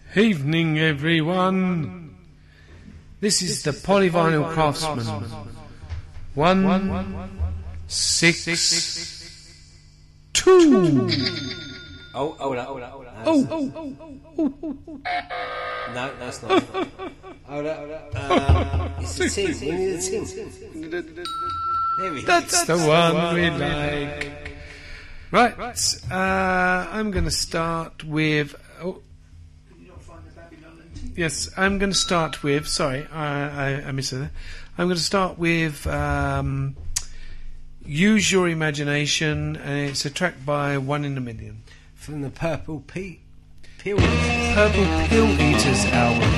Evening, everyone. This is the Polyvinyl Craftsman. 162. Oh, hold up. No, that's not. Hold up. It's the ting. We need a ting. There we go. That's the one we like. Right, I'm going to start with... Yes, I'm going to start with... Sorry, I missed it. I'm going to start with Use Your Imagination, and it's a track by One in a Million. From the Purple Pill Eaters album.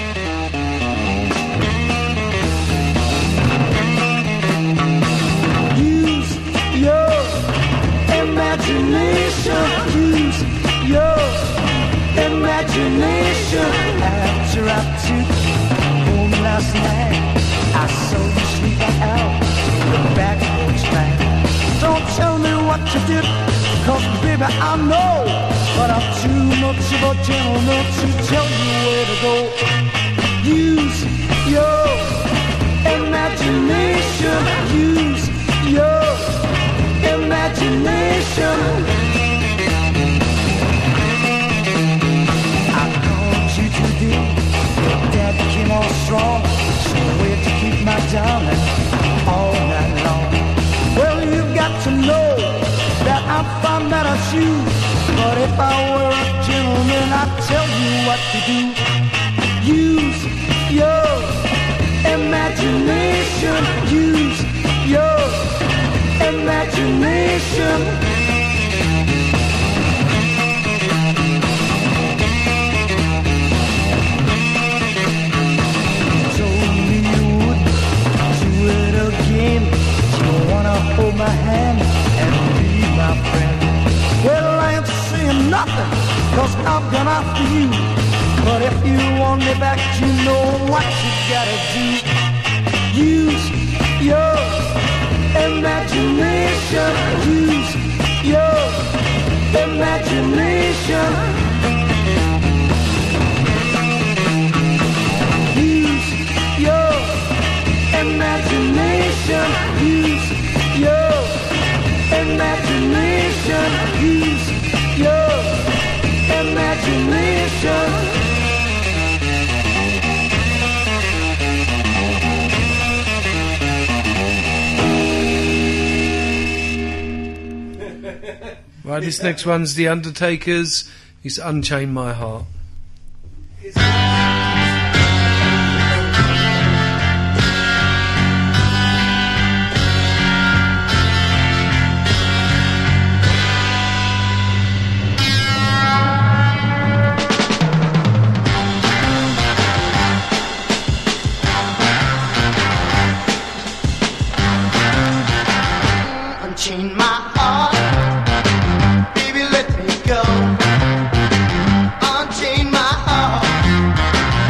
Use your imagination. Use your imagination. After I took home last night, I saw you sleeping out the back porch night. Don't tell me what you did, 'cause baby I know, but I'm too much of a gentleman to tell you where to go. Use your imagination. Use your imagination. I called you today, Dad came on strong, so where to keep my darling all night long. Well, you've got to know that I'm fond of shoes, but if I were a gentleman, I'd tell you what to do. Use your imagination. Use your imagination. You told me you would do it again. You wanna hold my hand and be my friend. Well, I ain't saying nothing, 'cause I've gone after you. But if you want me back, you know what you gotta do. Use your imagination. Use your imagination. Use your imagination. Use your imagination. Use your imagination. Right, this next one's The Undertakers. It's Unchain My Heart. Unchain my heart, baby, let me go. Unchain my heart,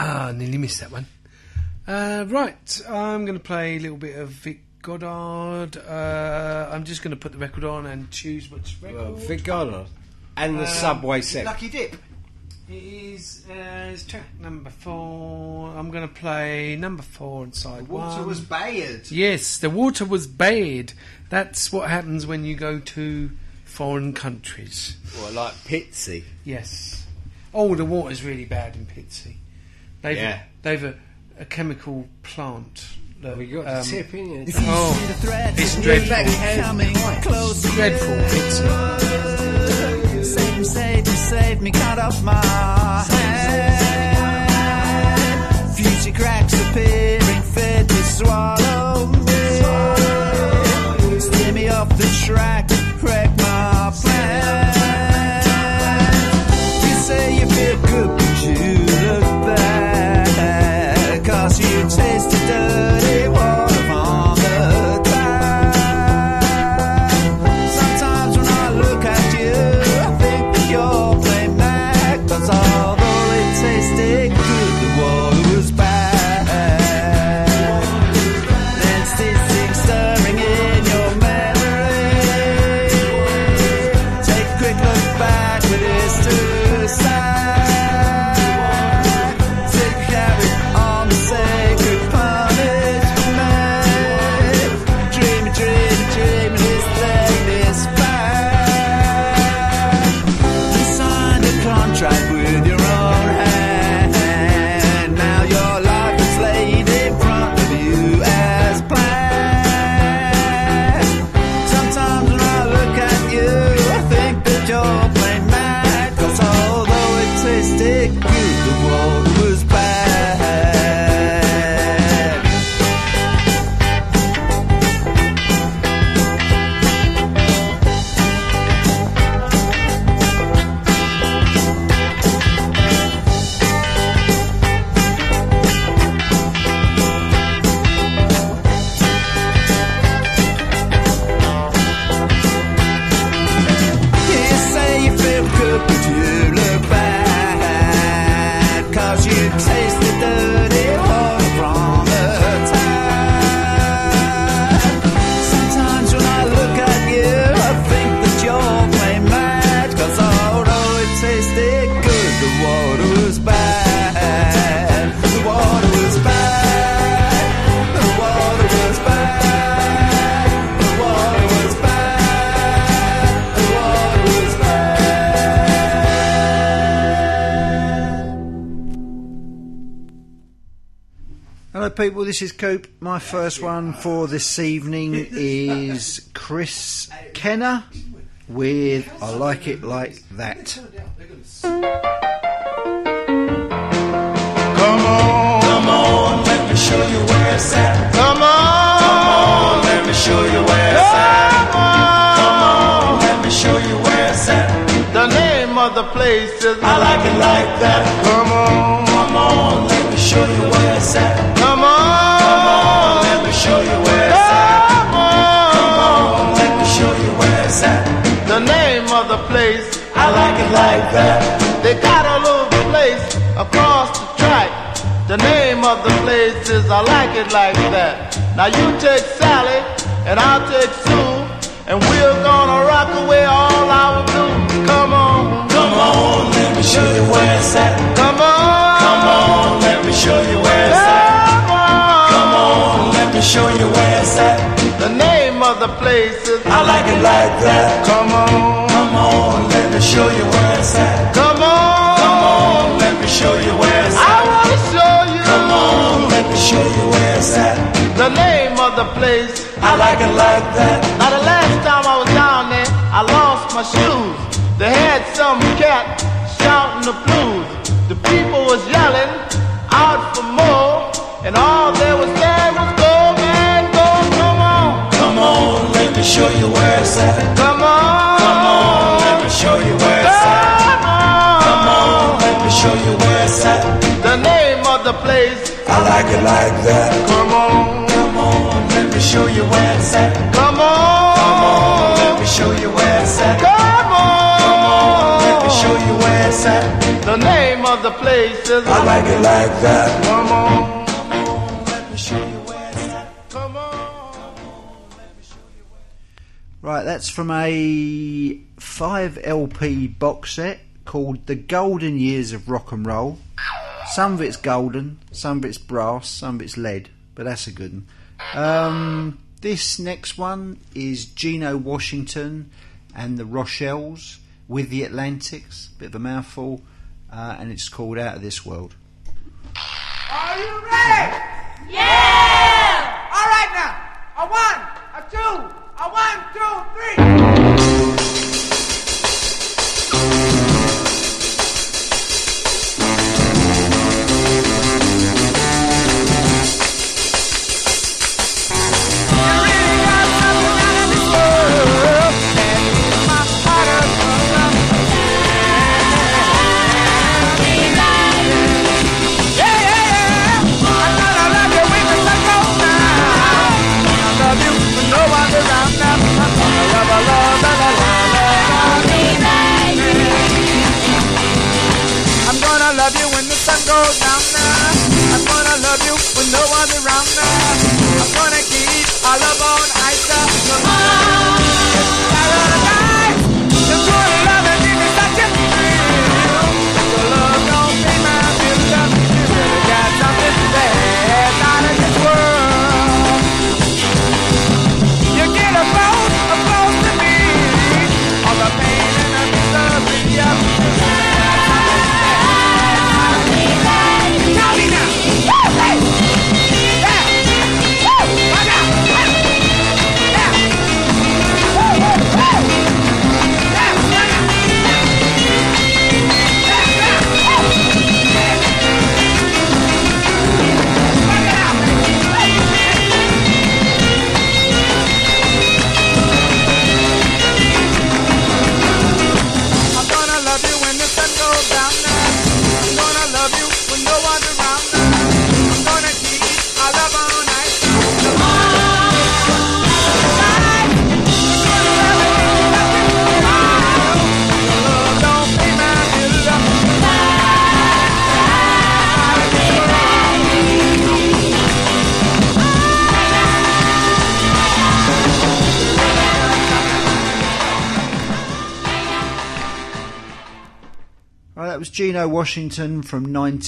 Nearly missed that one. Right, I'm going to play a little bit of Vic Goddard. I'm just going to put the record on and choose which record. Vic Goddard and the Subway Set. Lucky Dip. It is track number 4. I'm going to play number 4 and side 1. Water was bad. Yes, the water was bad. That's what happens when you go to foreign countries. What, like Pitsy? Yes. Oh, the water's really bad in Pitsy. They've a chemical plant. That, We got the tip in it. it's dreadful. It's dreadful, Pitsy. Save me, cut off my hand. Future cracks appearing, fit to swallow me. Steer me off the track, wreck my plan. You say you feel good, but you look bad. 'Cause you taste the dirty water on the tap. Sometimes when I look at you, I think that you're playing mad. 'Cause although it tasted good, the water was bad. There's this thing stirring in your memory. Take a quick look back with this to the side. Take a carrot on the sacred punishment. Dreaming, this thing is bad. You signed a contract with your own hand. Now your life is laid in front of you as planned. Sometimes when I look at you, I think that you're playing mad. 'Cause although it tasted good, the water was bad. You say you feel good, but you look bad. 'Cause you taste the dirty water from the tap. Sometimes when I look at you, I think that you're playing mad. 'Cause although it tasted good, the water was bad. The water was bad. The water was bad. The water was bad. The water was bad. Hello people, this is Coop. My first one for this evening is Chris Kenner with I Like It Like That. Come on, let me show you where it's at. Come on, let me show you where it's at. Come on, let me show you where it's at. The name of the place is I like it like that. Come on, Let me show you where it's at. come on, Let me show you where it's at. come on. Let me show you where it's at. The name of the place, I like it like that. they got a little place across the track. The name of the place is I Like It Like That. Now you take Sally and I'll take Sue, and we're gonna rock away all our blues. Come on, Let me show you where it's at. come on, Let me show you where it's at. come on. Let me show you where it's at. The name of the place is I like it like that. Come on, Let me show you where it's at. come on. Let me show you where it's I at. wanna show you Let me show you where it's at. the name of the place. I like it like that. Now the last time I was down there, I lost my shoes. They had some cat shouting the blues. The people was yelling out for more, and all they was saying was go man, go. Come on, Let me show you where it's at. come on, Let me show you where it's at. come on. Let me show you where it's at. The name of the place. I like it like that. Come on, Let me show you where it's at. come on, Let me show you where it's at. come on. Let me show you where it's at. The name of the place is I like it like that. Come on. Let me show you where it's at. Come on. Right, that's from a 5 LP box set called The Golden Years of Rock and Roll. Some of it's golden, some of it's brass, some of it's lead, but that's a good one. This next one is Geno Washington and the Rochelle's with the Atlantics, bit of a mouthful, and it's called Out of This World. Are you ready? Yeah! All right now. A 1, a 2, a 1, 2, 3. Love you when the sun goes down now. I'm gonna love you when no one's around now. I'm gonna keep our love on ice. Come on, paradise. Just gonna love and give me such a thrill. Your love don't pay my bills. You really got something bad out of this world. You get a close to me. All the pain and the misery of Geno Washington from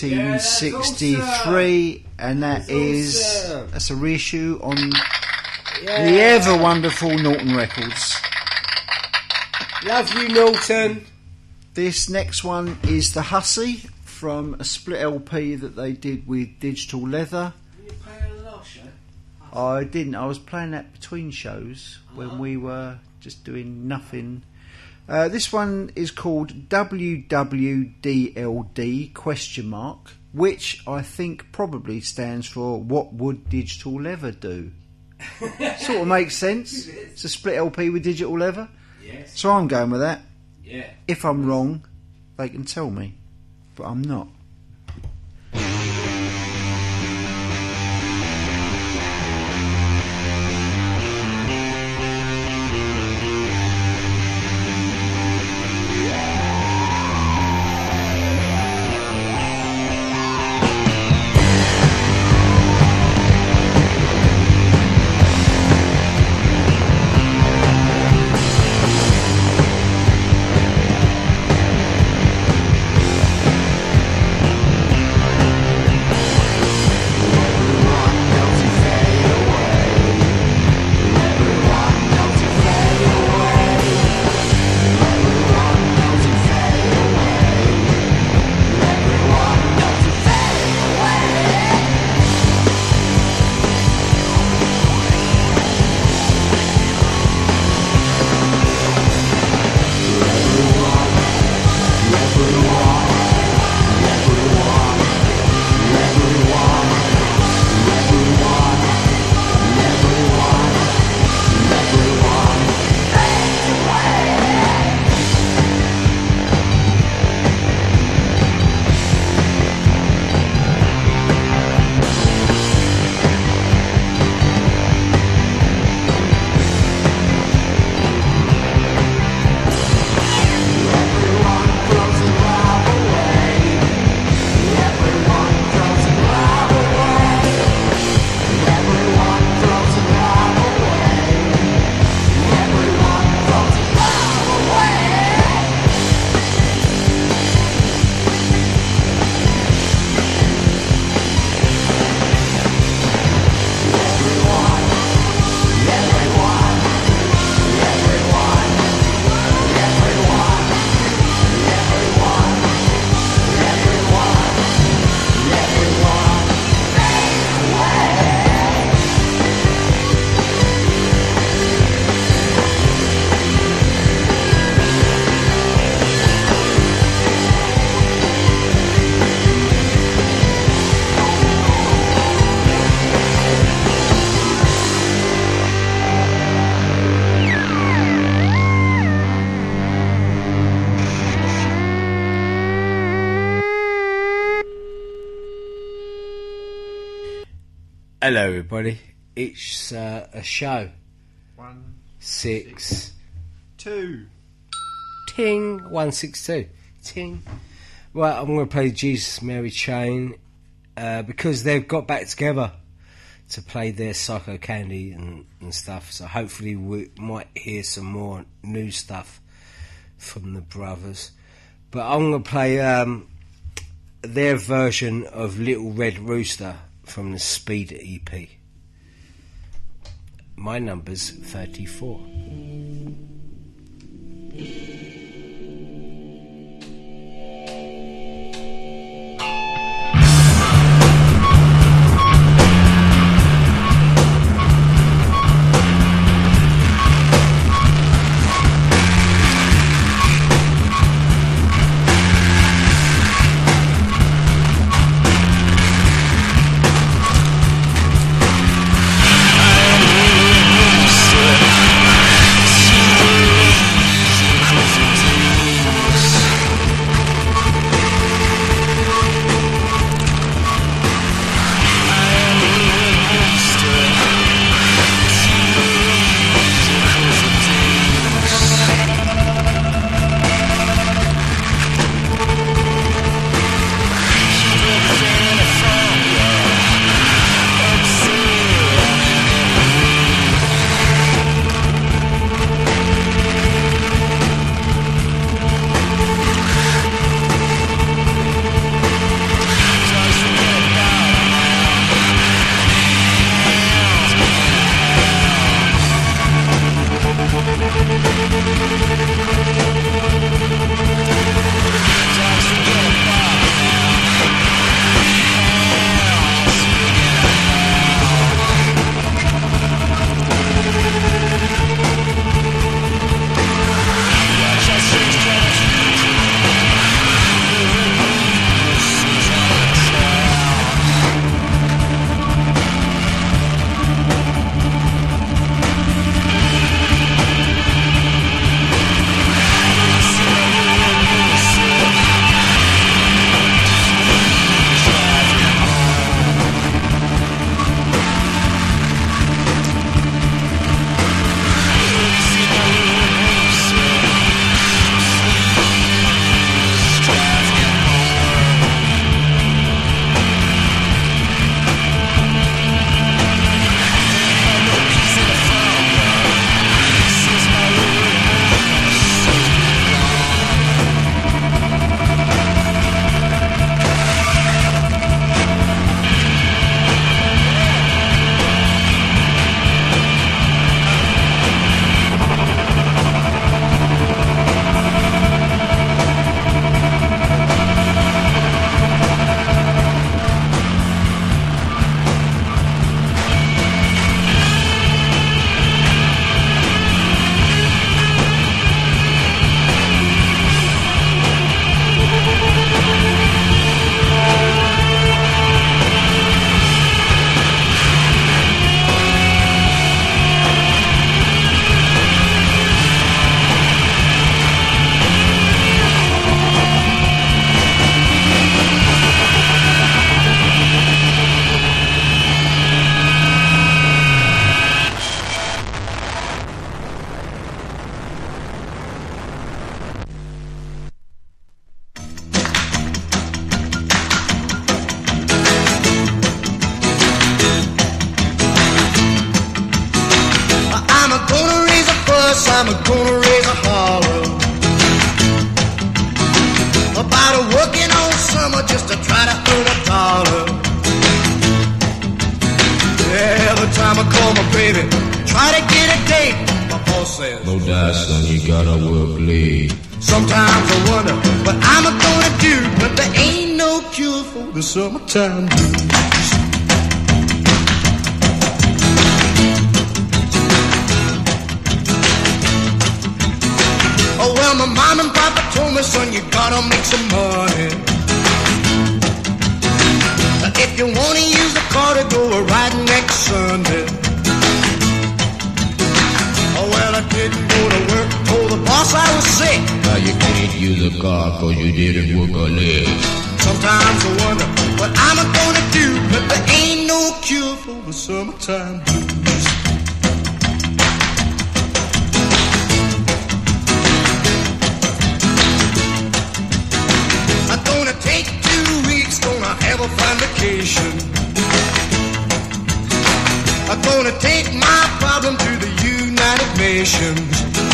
1963, and that's a reissue on the ever wonderful Norton Records. Love you, Norton. This next one is The Hussy from a split LP that they did with Digital Leather. Did you play on the last show? I didn't. I was playing that between shows when we were just doing nothing. This one is called WWDLD ? Which I think probably stands for What Would Digital Leather Do? Sort of makes sense. It's a split LP with Digital Leather. Yes. So I'm going with that. Yeah. If I'm wrong, they can tell me. But I'm not. Hello, everybody. It's a show. 1, 6, 2. ting, 162, ting. Right, I'm going to play Jesus Mary Chain because they've got back together to play their Psycho Candy and stuff. So hopefully we might hear some more new stuff from the brothers. But I'm going to play their version of Little Red Rooster from the Speed EP. My number's 34. I'm gonna raise a holler about a working all summer just to try to earn $1. Every time I call my baby, try to get a date, my boss says, no die, son, you gotta work late. Sometimes I wonder what I'm gonna do, but there ain't no cure for the summertime blues. Oh, well, my mom and papa told me, son, you gotta make some money. If you wanna use the car to go a ride next Sunday. Oh, well, I didn't go to work, told the boss I was sick. Now you can't use a car cause you didn't work a leg. Sometimes I wonder what I'm gonna do, but there ain't no cure for the summertime blues. I'm gonna take 2 weeks, gonna have a fine vacation. I'm gonna take my problem to the United Nations.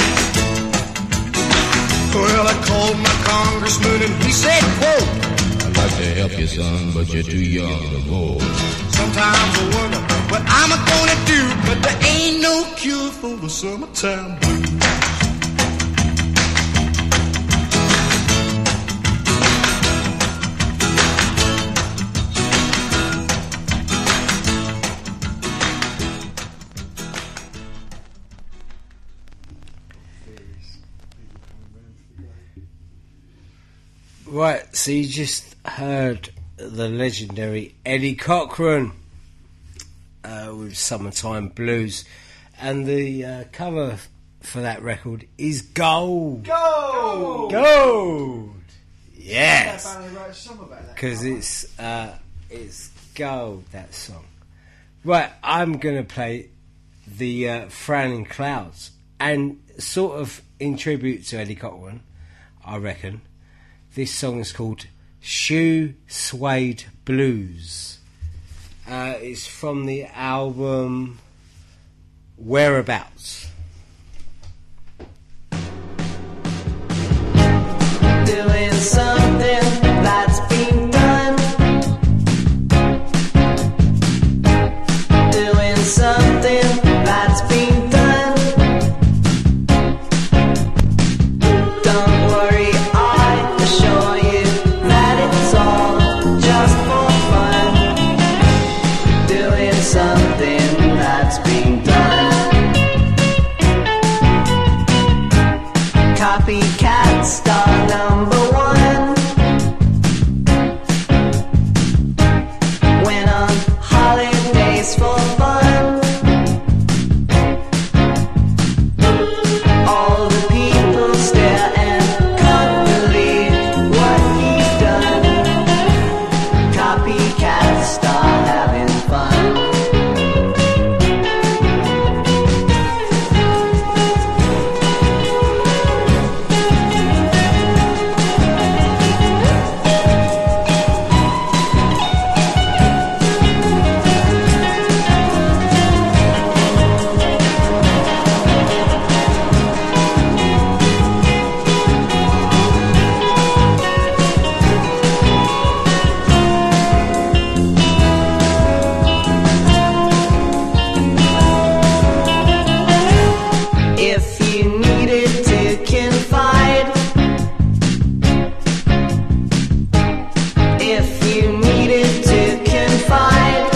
Well, I called my congressman and he said, quote, I'd like to help you, son, but you're too young to vote. sometimes I wonder what I'm gonna do, but there ain't no cure for the summertime blues. Right, so you just heard the legendary Eddie Cochran with Summertime Blues, and the cover for that record is Gold. Gold! Gold! Yes! Barney wrote a song about that. Because it's gold, that song. Right, I'm going to play the Frowning Clouds, and sort of in tribute to Eddie Cochran, I reckon. This song is called Shoe Suede Blues. It's from the album Whereabouts. Doing something that's been done. Doing something that's been done. Don't worry, I assure you that it's all just for fun. Doing something that's been done. Copycat star number one. Went on holidays for fun. All the people stare and can't believe what he's done. Copycat star having fun. If you needed to confide, if you needed to confide,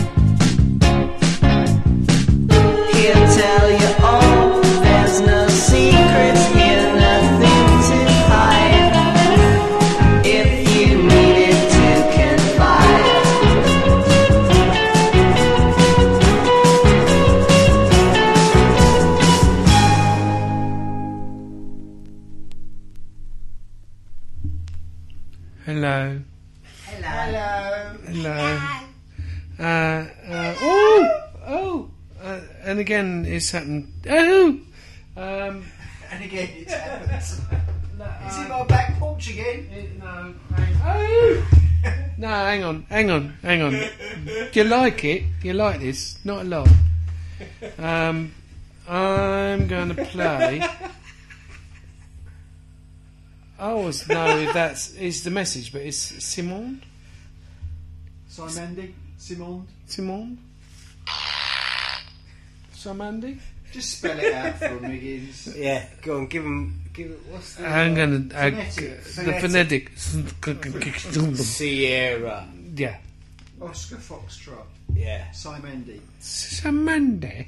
he'll tell you all. There's no secrets here, nothing to hide. If you needed to confide. Hello. Hello. Oh! And again, it's happened. Oh! And again, it's happened. Is it my back porch again? No, hang on. Do you like it? Do you like this? Not a lot. I'm going to play. I always know that's is the message, but it's Simone. Simandy? Simond? Simandy? Just spell it out for me, Higgins. Yeah, go on, give it, what's the... I'm going to the phonetic. Sierra. Yeah. Oscar Foxtrot. Yeah. Simandy. Simandy.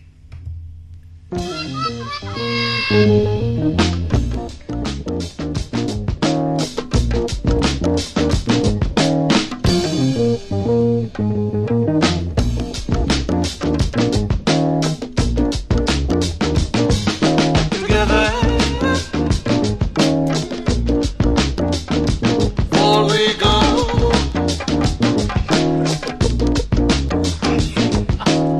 Together, on we go.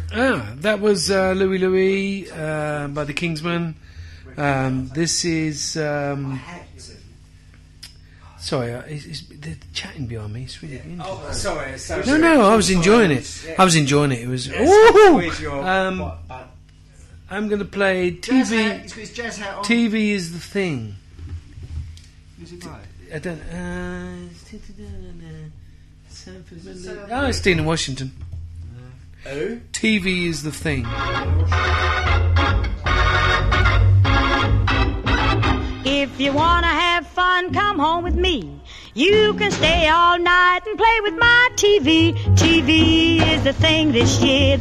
That was Louie Louie by the Kingsmen. This is. Sorry, they're chatting behind me. It's really interesting. Oh, sorry. No, I was enjoying it. I was enjoying it. It was. I'm going to play TV. He's got his jazz hat on. TV is the thing. Who's it by? I don't. Oh, it's Dina Washington. Who? TV is the thing. If you wanna have fun, come home with me. You can stay all night and play with my TV. TV is the thing this year.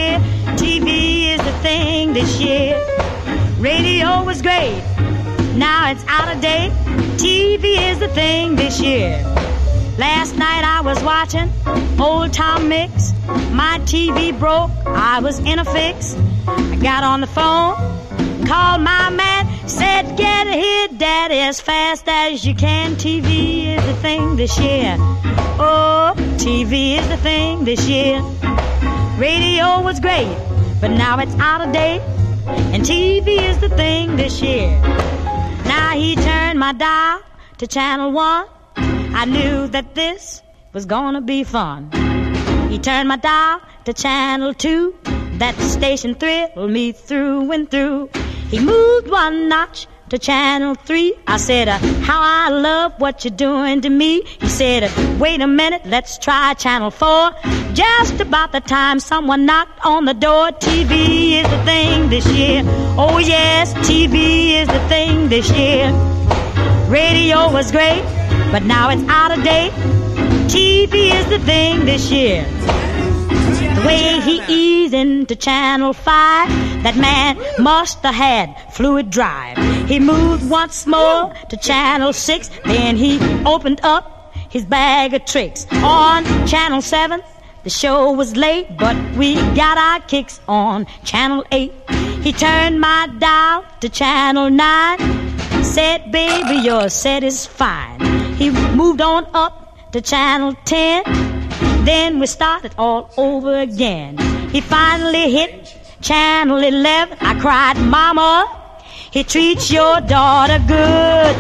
TV is the thing this year. Radio was great, now it's out of date. TV is the thing this year. Last night I was watching Old Tom Mix. My TV broke, I was in a fix. I got on the phone, called my man, said get here, Daddy, as fast as you can. TV is the thing this year. Oh, TV is the thing this year. Radio was great, but now it's out of date. And TV is the thing this year. Now he turned my dial to channel 1. I knew that this was gonna be fun. He turned my dial to channel 2. That station thrilled me through and through. He moved one notch to channel 3. I said, how I love what you're doing to me. He said, wait a minute, let's try channel 4. Just about the time someone knocked on the door. TV is the thing this year. Oh yes, TV is the thing this year. Radio was great, but now it's out of date. TV is the thing this year. The way he eased into channel 5, that man must have had fluid drive. He moved once more to channel 6, then he opened up his bag of tricks. On channel 7, the show was late, but we got our kicks on channel 8. He turned my dial to channel 9, said, baby, your set is fine. He moved on up to channel 10, then we started all over again. He finally hit channel 11. I cried, Mama, he treats your daughter good.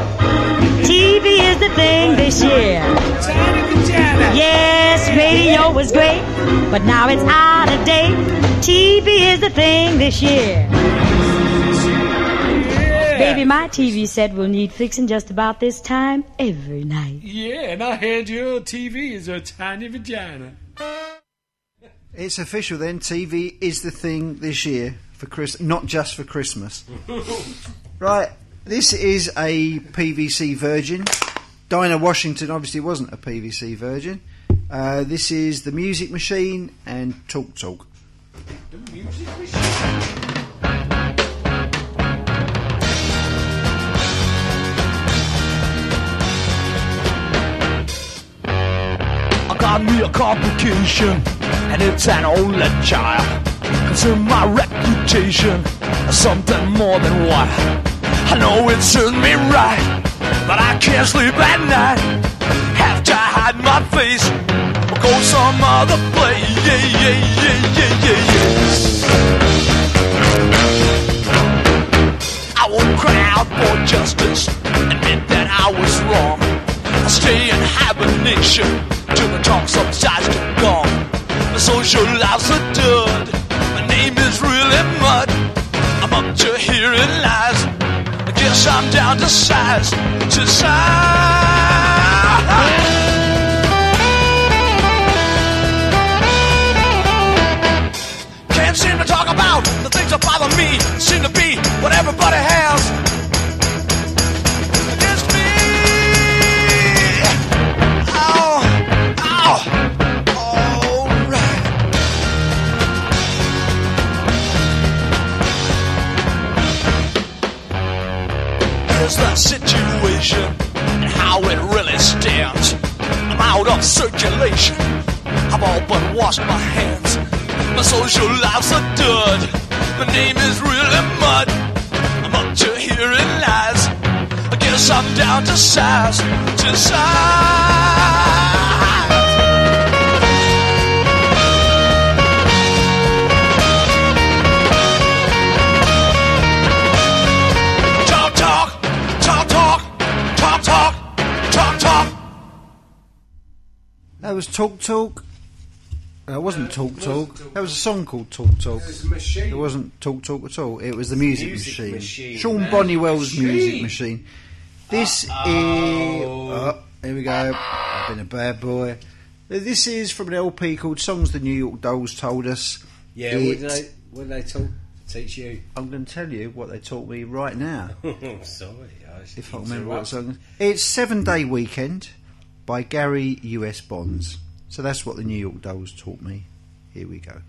TV is the thing this year. Yes, radio was great, but now it's out of date. TV is the thing this year. Baby, my TV set will need fixing just about this time every night. Yeah, and I heard your TV is a tiny vagina. It's official then. TV is the thing this year for not just for Christmas. Right, this is a PVC virgin. Dinah Washington obviously wasn't a PVC virgin. This is The Music Machine and Talk Talk. The Music Machine. Got me a complication, and it's an only child. Concern my reputation, something more than what I know it serves me right, but I can't sleep at night. Have to hide my face, or go some other place. I won't cry out for justice, admit that I was wrong. I stay in hibernation till the talk subsides to gone. My social life's a dud. My name is really mud. I'm up to hearing lies. I guess I'm down to size. Can't seem to talk about the things that bother me. Seem to be what everybody has. The situation and how it really stands. I'm out of circulation. I've all but washed my hands. My social life's a dud. My name is really mud. I'm up to hearing lies. I guess I'm down to size. That was Talk Talk. It wasn't Talk Talk. That was a song called Talk Talk. It was a machine. It wasn't Talk Talk at all. It was the Music Machine. Machine. Sean Man. Bonnywell's Machine. Music Machine. This is... Oh, here we go. I've been a bad boy. This is from an LP called Songs the New York Dolls Told Us. Yeah, what did they teach you? I'm going to tell you what they taught me right now. Sorry. If I remember what song. It's 7 Day Weekend by Gary U.S. Bonds. So that's what the New York Dolls taught me. Here we go.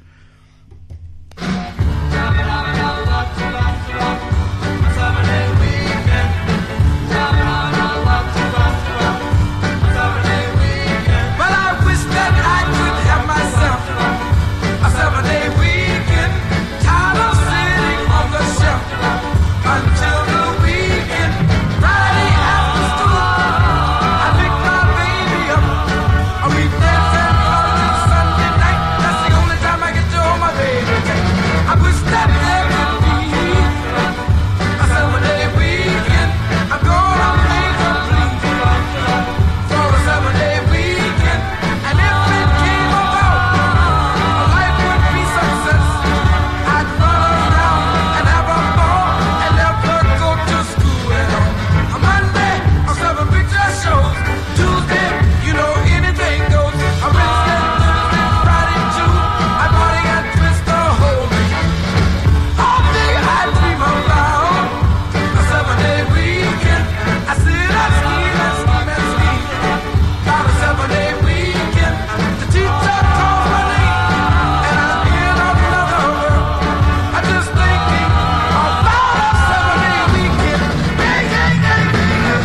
Well, I wish that I could have myself a 7-day weekend. Tired of sitting on the shelf until the weekend. Friday after school, I pick my baby up. We dance and party Sunday night. That's the only time I get to hold my baby tight. I wish that there could be a 7-day weekend. I'm gonna make a plea for a 7-day weekend. And if it came about, a life would be success. I'd run around and have a ball and never go to school at all. On Monday, I'll 7 picture shows. Tuesday, you know anything goes. On Wednesday, Thursday, Friday too, I party and twist the whole week. All day I dream about a 7-day weekend. I sit and scheme and scheme and scheme about a 7-day weekend. The teacher calls my name and I'm in another world. I'm just thinking about a 7-day weekend. Bang, bang, bang, bang.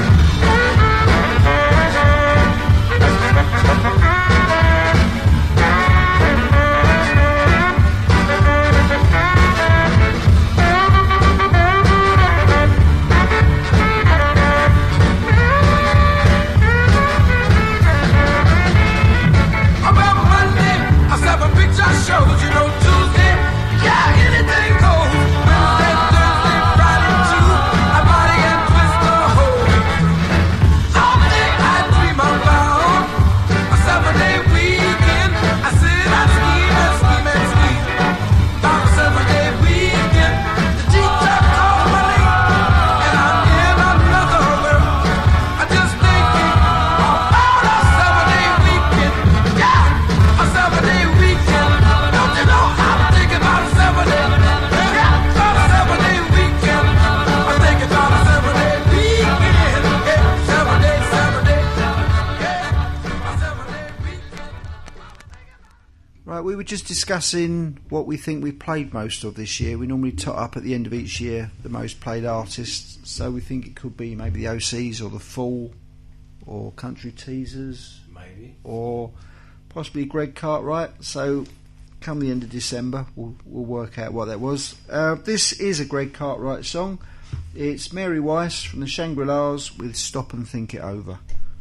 About Monday, I'll 7 picture shows. You know, Tuesday, yeah, anything goes. Wednesday, Thursday, Friday too, I party and twist the whole week. All day I dream about a 7-day weekend. I sit and scheme and scheme and scheme about a 7-day weekend. The teacher calls my name and I'm in another world. I'm just thinking about a 7-day weekend. Yeah, a 7-day weekend. Don't you know I'm thinking about a 7-day? Yeah, about a 7-day weekend. I'm thinking about a 7-day weekend. Yeah, 7-day, 7-day. Yeah, a 7-day weekend. Right, we were just discussing what we think we played most of this year. We normally tot up at the end of each year the most played artists, so we think it could be maybe the OCs or the Fall or Country Teasers, Maybe. or possibly Greg Cartwright. So come the end of December, we'll work out what that was. This is a Greg Cartwright song. It's Mary Weiss from the Shangri-Las with Stop and Think It Over.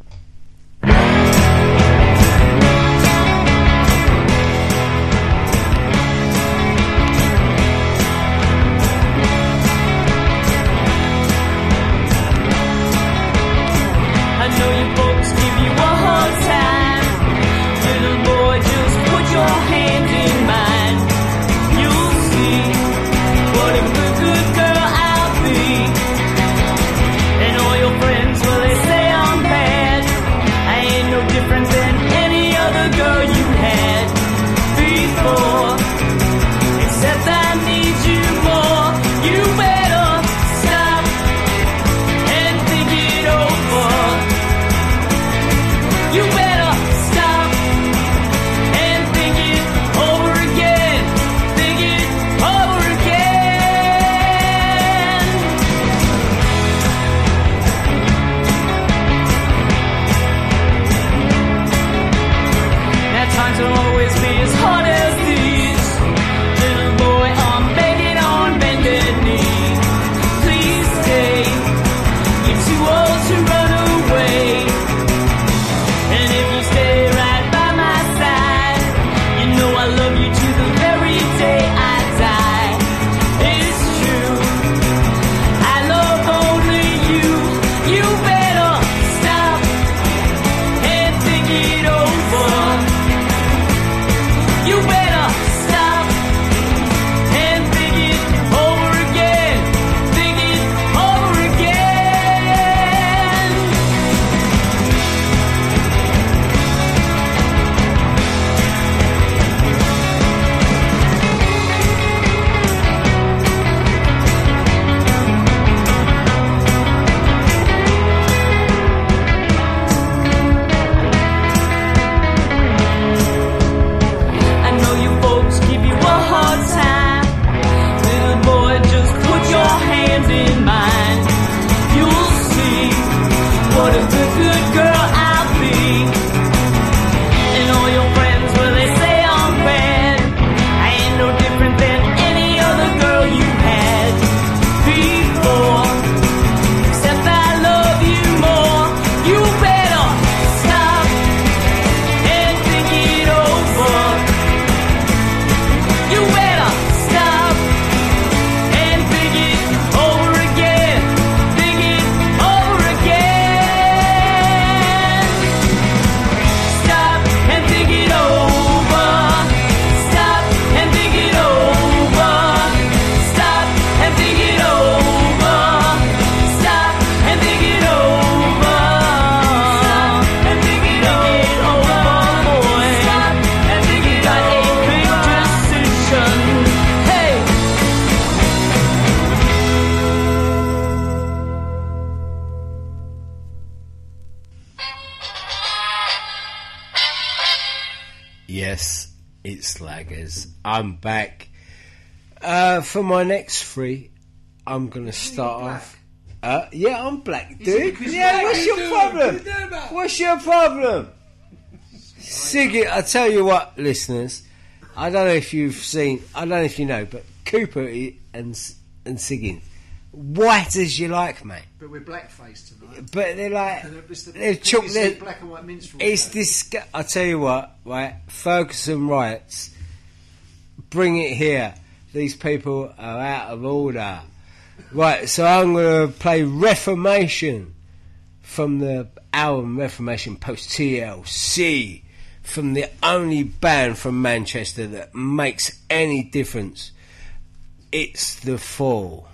I know you folks give you a hard time. Little boy, just put your hand in mine. You'll see what a good girl I'll be. And all your friends, well, they say I'm bad. slaggers. I'm back. For my next three, I'm going to start off. Yeah, I'm black, dude. Yeah, what's your problem? What's your problem? Siggy, I tell you what, listeners. I don't know if you've seen. I don't know if you know, but Cooper and Siggy, white as you like, mate. But we're blackface tonight. But they're like they've chopped their black and white minstrel. It's I tell you what, right? Ferguson riots. Bring it here. These people are out of order. Right, so I'm going to play Reformation from the album Reformation post TLC, from the only band from Manchester that makes any difference. It's The Fall.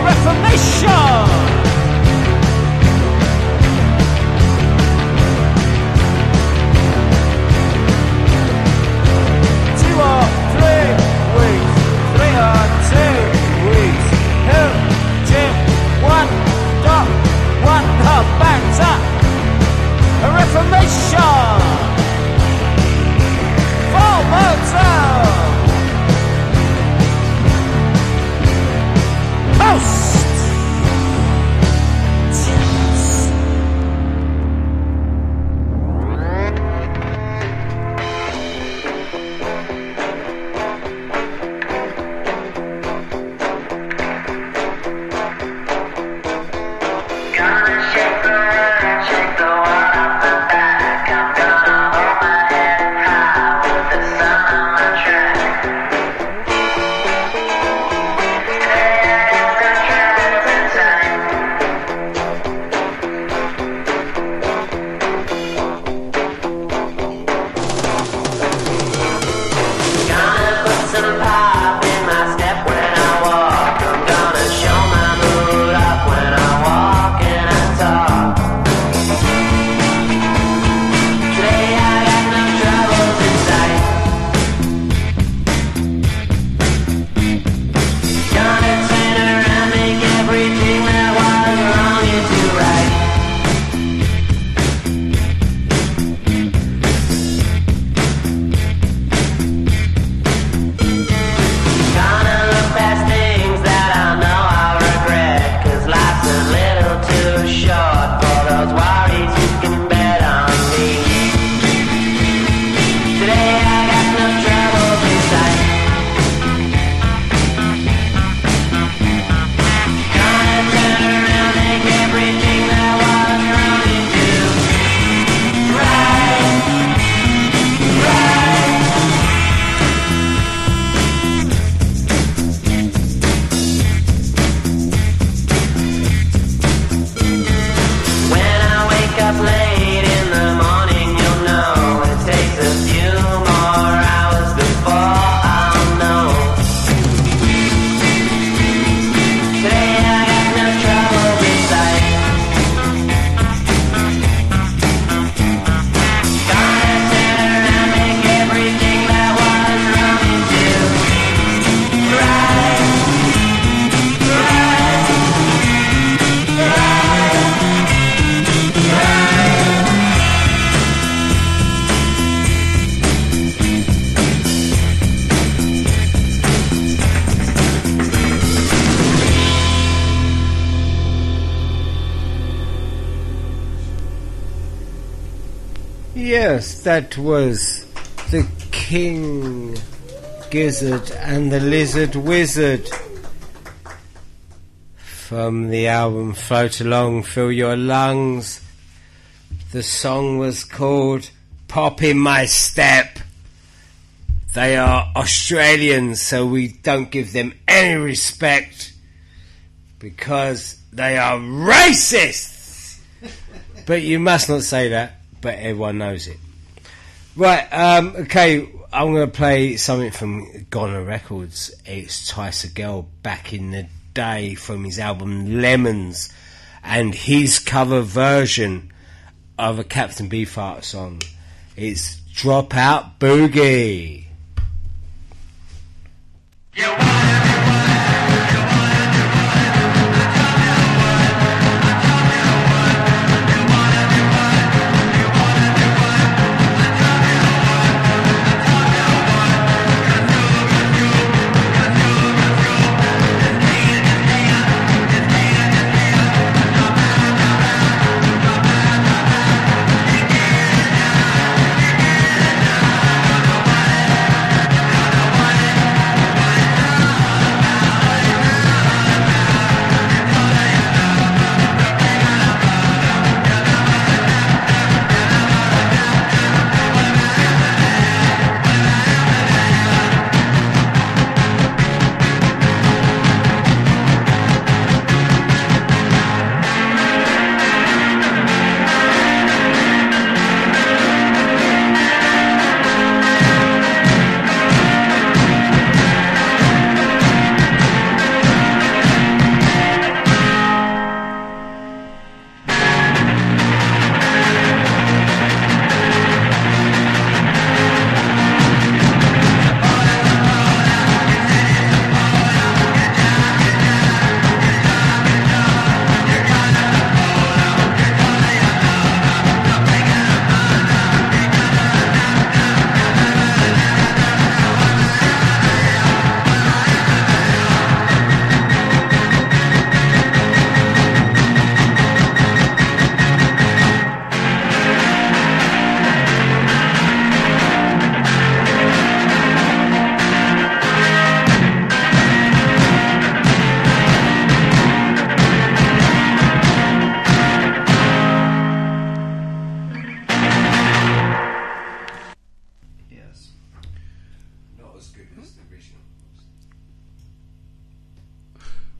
Reformation. A reformation for motor post. Yes, that was the King Gizzard and the Lizard Wizard from the album Float Along, Fill Your Lungs. The song was called Pop in My Step. They are Australians, so we don't give them any respect because they are racists. But you must not say that. But everyone knows it. Right, okay, I'm going to play something from Goner Records. It's Tice a Girl back in the day from his album Lemons and his cover version of a Captain Beefheart song. It's Drop Out Boogie.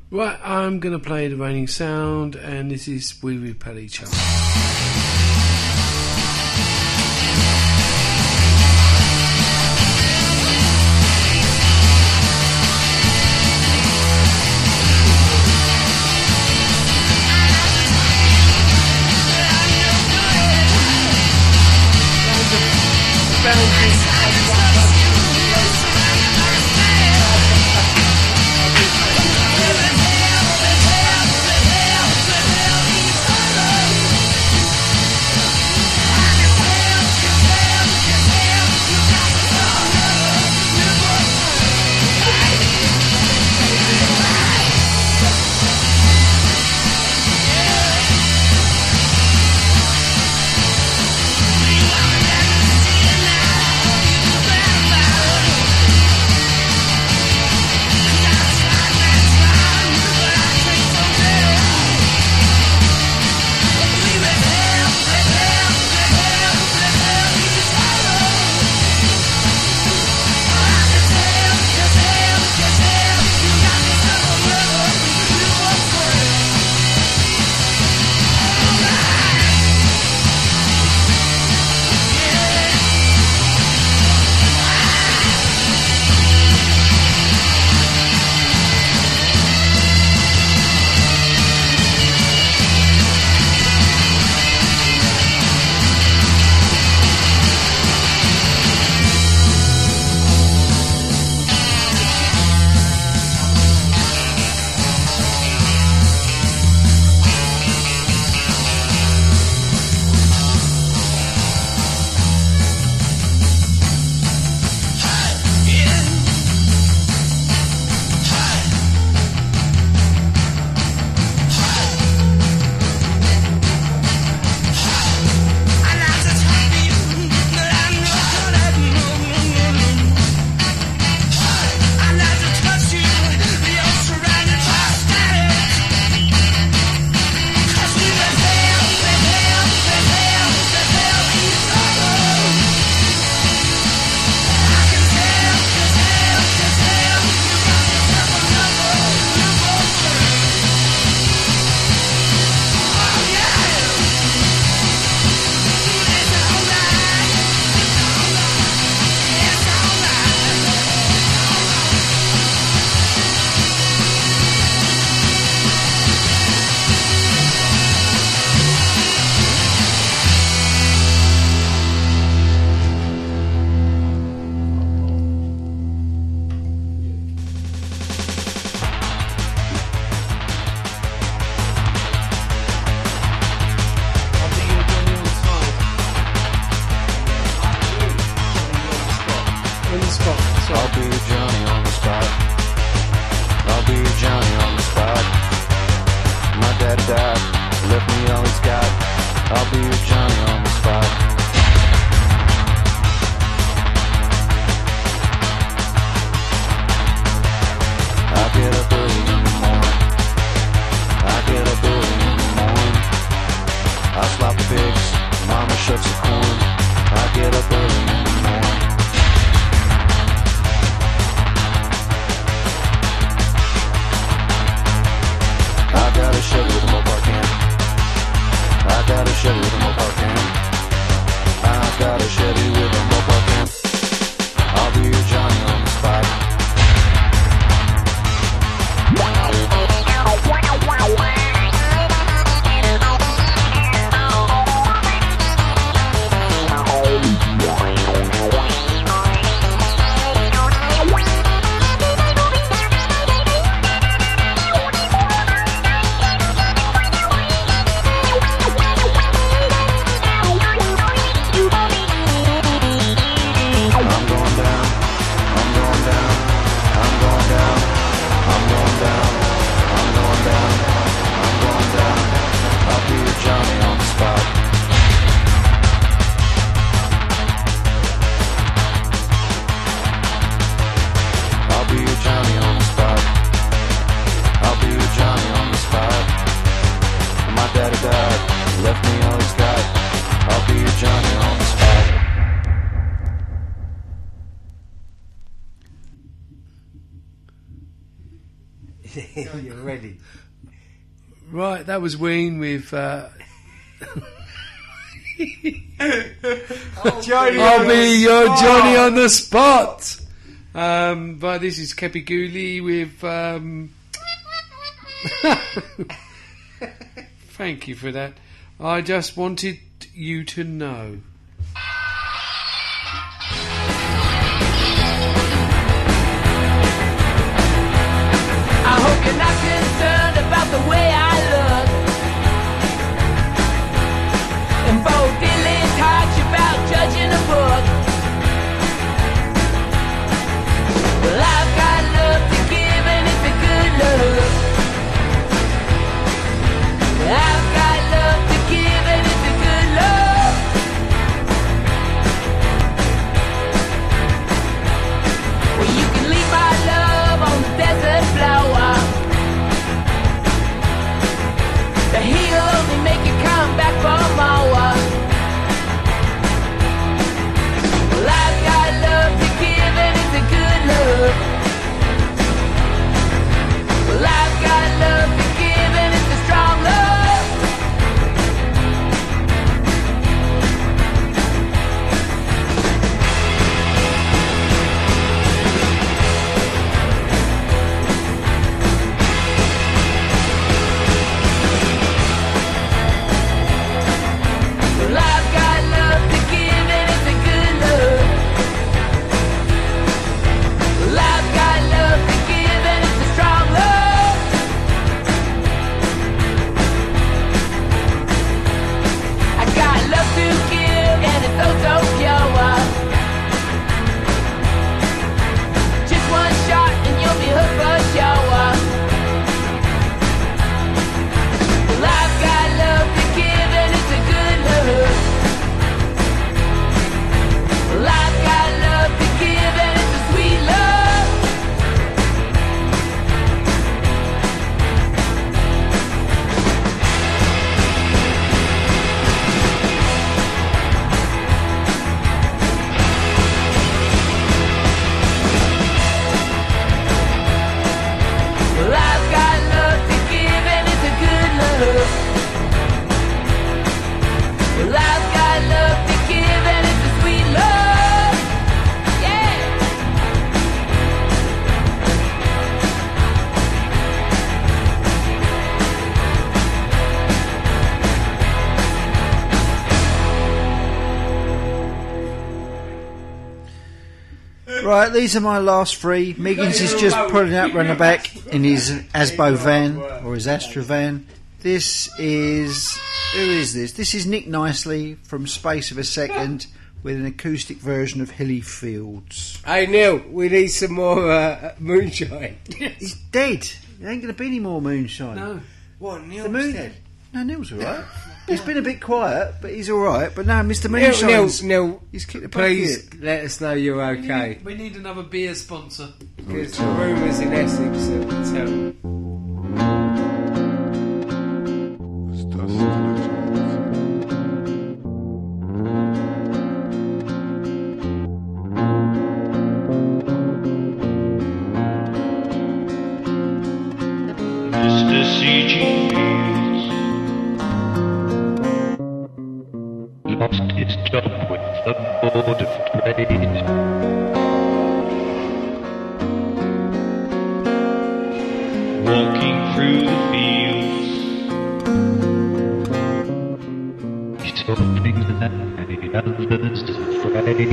Right, I'm going to play the Raining Sound, and this is We Repel Each Other. I'll be Johnny on the spot. I'll be Johnny on the spot. My dad died, left me all he's got. I'll be Johnny on the spot. I get up early in the morning. I get up early in the morning. I slop the pigs, mama shucks the corn. I get up early in the morning. I got a Chevy with a Mopar can. I got a Chevy with a Mopar can. I got a Chevy with a Mopar can. I'll be your Johnny on the spot. You're ready. Right, that was Ween with. Johnny I'll on be the your spot. Johnny on the spot. But this is Kepi Gooley with. Thank you for that. I just wanted you to know. I hope you're not concerned about the way I look. And Bo Dylan talks about judging a book. Well, I've got love to give and it's a good look. I've got love to give and it's a good look. Well, you can leave my love on the desert flower. The heat'll only make you come back for more. Well, I've got love to give and it's a good look. Well, I've got love to give and it's a strong love. Well, I've got love to give and it's a good look. Well, I've got love to give and it's a strong love. I got love to give and it's oh so pure. Just one shot and you'll be hooked for sure. Well, I've got love to give and it's a good look. Well, I've got love to give and it's a sweet love. Well, I've got love to give and it's a good look. Well, I've got love to give and it's a sweet love. Yeah. Right, these are my last three. Miggins is just pulling out round the back in his Asbo van or his Astra van. This is who is this? This is Nick Nicely from Space of a Second with an acoustic version of Hilly Fields. Hey Neil, we need some more moonshine. He's dead. There ain't going to be any more moonshine. No. What, Neil's The moon. dead? No, Neil's all right. He's been a bit quiet, but he's all right. But now, Mr. Moonshine's Neil, he's kicked the please bucket. let us know you're okay. We need another beer sponsor. Because the rumours in Essex are terrible. Mr. C.G. lost his job with the Board of Trade. Walking through the fields, he saw things that made others afraid.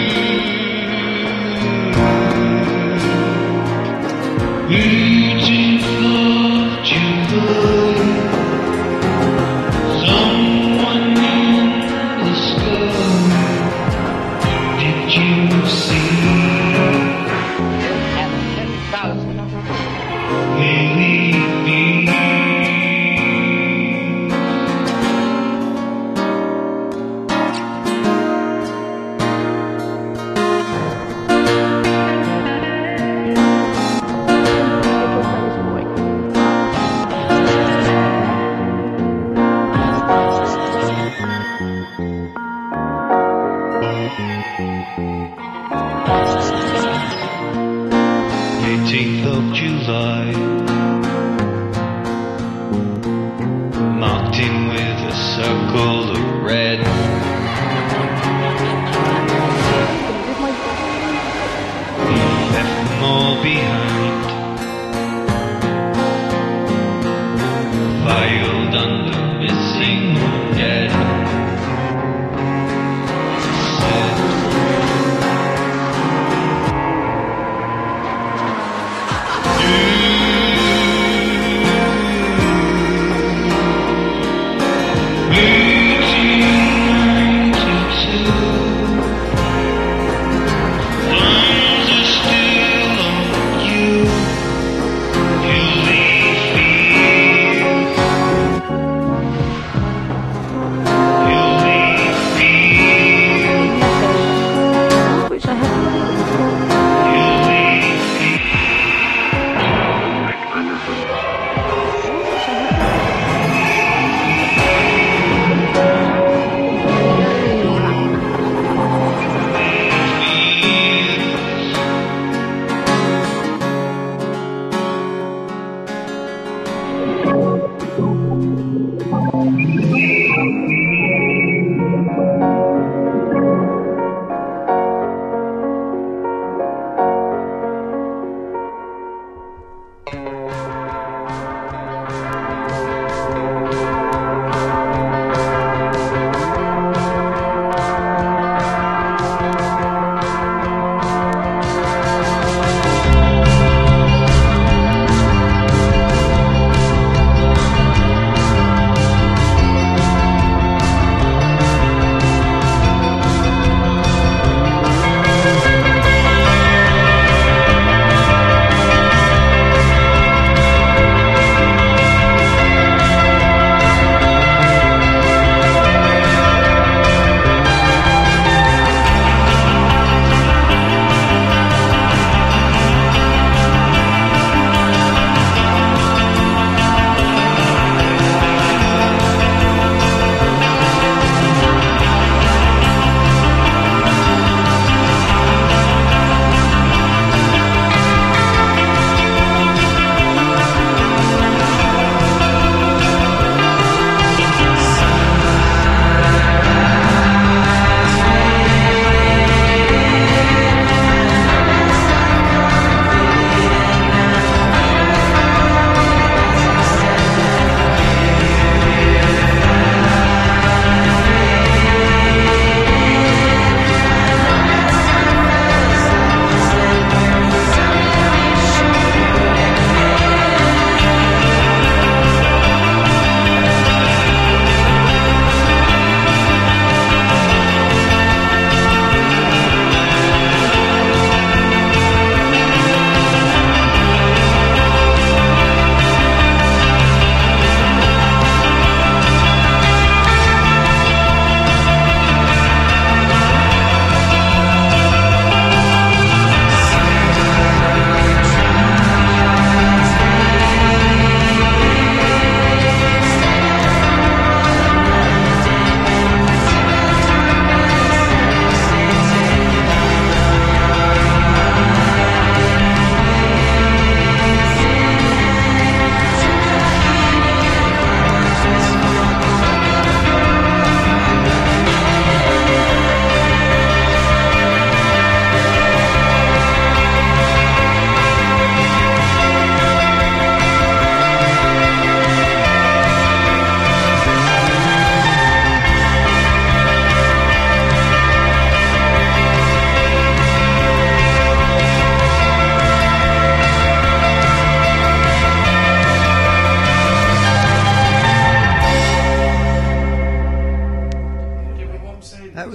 Waiting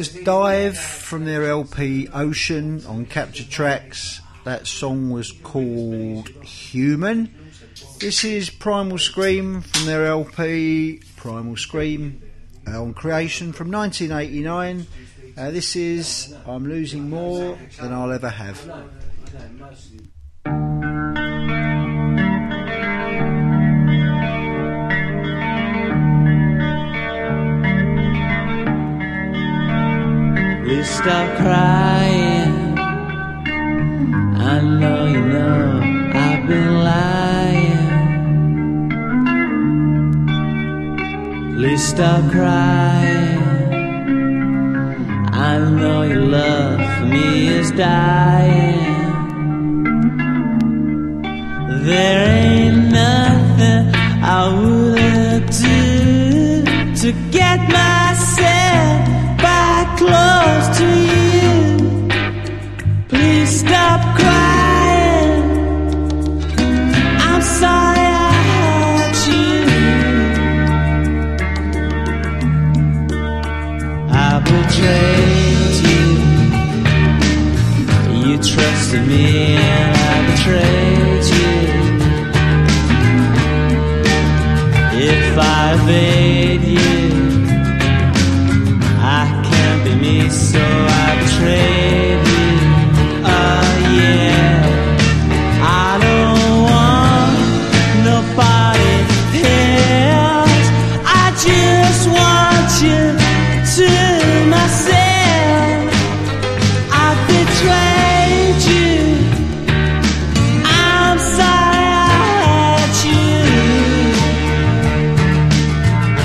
was Dive from their LP Ocean on Capture Tracks. That song was called Human. This is Primal Scream from their LP Primal Scream on Creation from 1989. This is I'm Losing More Than I'll Ever Have. Please stop crying. I know you know I've been lying. Please stop crying. I know your love for me is dying. There ain't nothing I would do to get myself back close to you. Please stop crying. I'm sorry I hurt you. I betrayed you. You trusted me and I betrayed you. If I obeyed you, I can't be me, so I betrayed you. Oh yeah, I don't want nobody else. I just want you to myself. I betrayed you. I'm sorry I hurt you.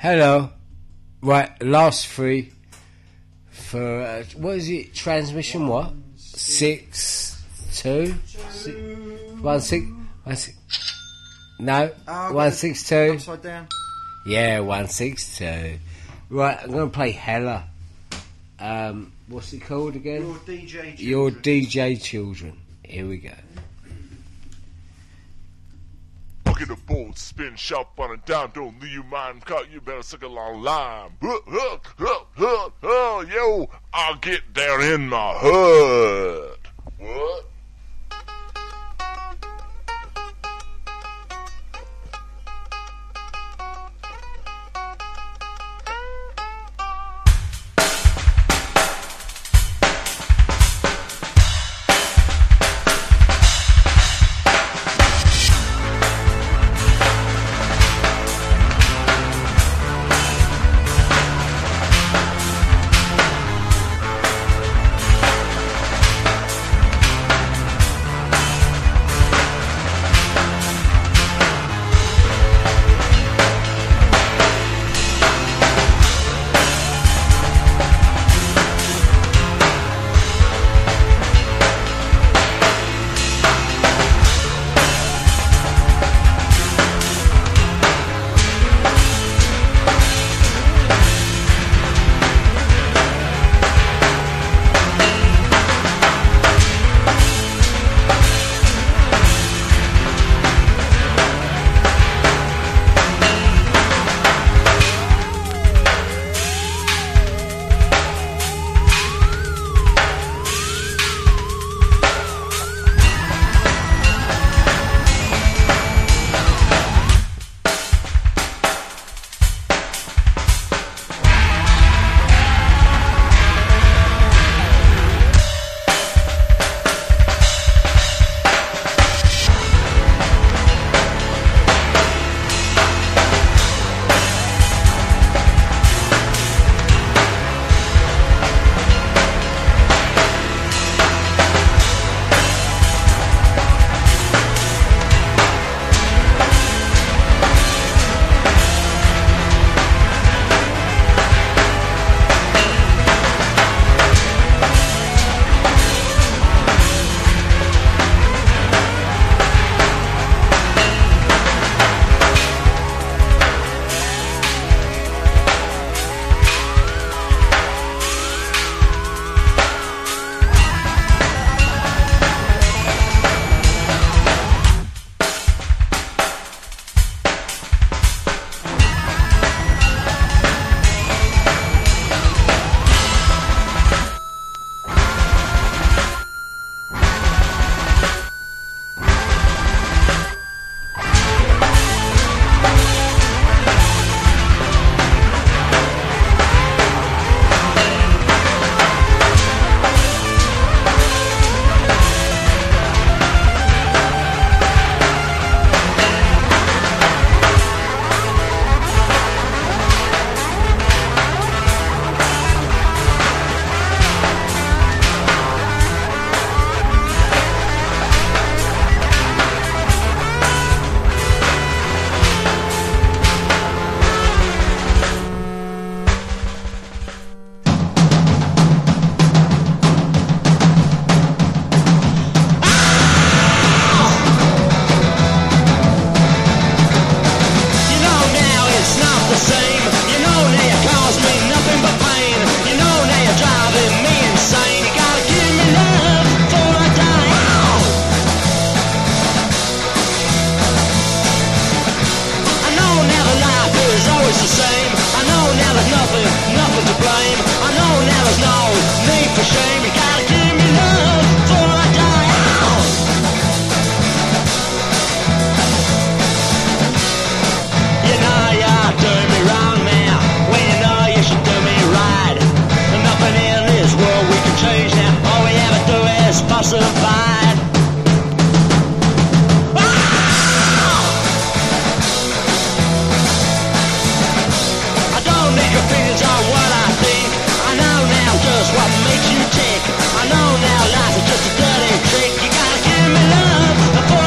Hello. Right, last three for what is it? Transmission what? 6 2 1 6 1 6. No, 162. Upside down. Yeah, 162. Right, I'm going to play Hella. What's it called again? Your DJ Children. Your DJ Children. Here we go. Look at the boat, spin, shout, fun and down. Don't leave your mind caught. You better suck a long line. Yo, I'll get down in my hood. What?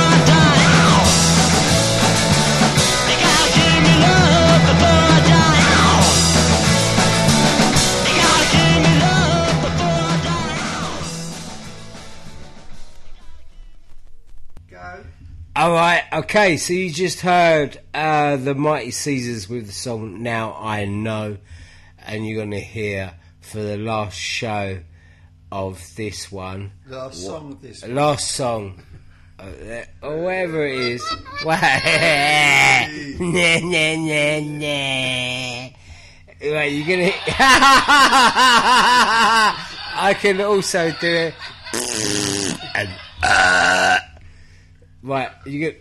Die. Alright, okay, so you just heard the Mighty Caesars with the song Now I Know, and you're going to hear for the last show of this one. Last song of this one. Last song. Or whatever it is. Nah, nah, nah, nah. Right, you're going to... I can also do it. And... Right, you get.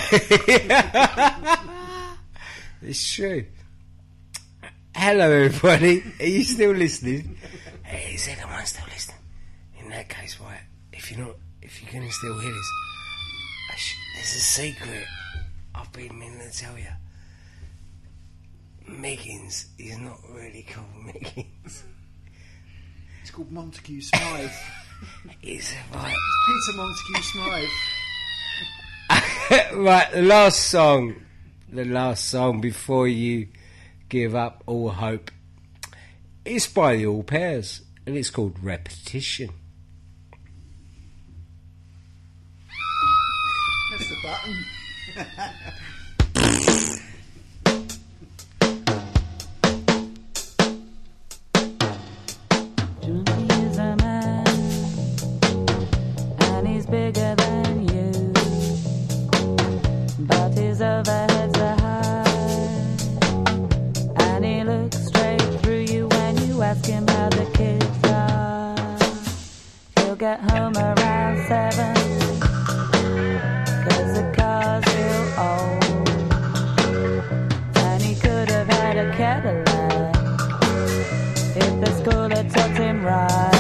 It's true. Hello, everybody. Are you still listening? Hey, is anyone still listening? In that case, right, if you're gonna still hear this, there's a secret I've been meaning to tell you. Miggins is not really called Miggins. It's called Montague Smythe. It's right. Peter Montague Smythe. Right, the last song before you give up all hope. It's by the All Pairs, and it's called Repetition. Press the button. Junkie is a man, and he's bigger than you, but his overheads are high, and he looks straight through you when you ask him how the kids are. He'll get home around 7, 'cause the car's real old, and he could have had a Cadillac if the school had taught him right.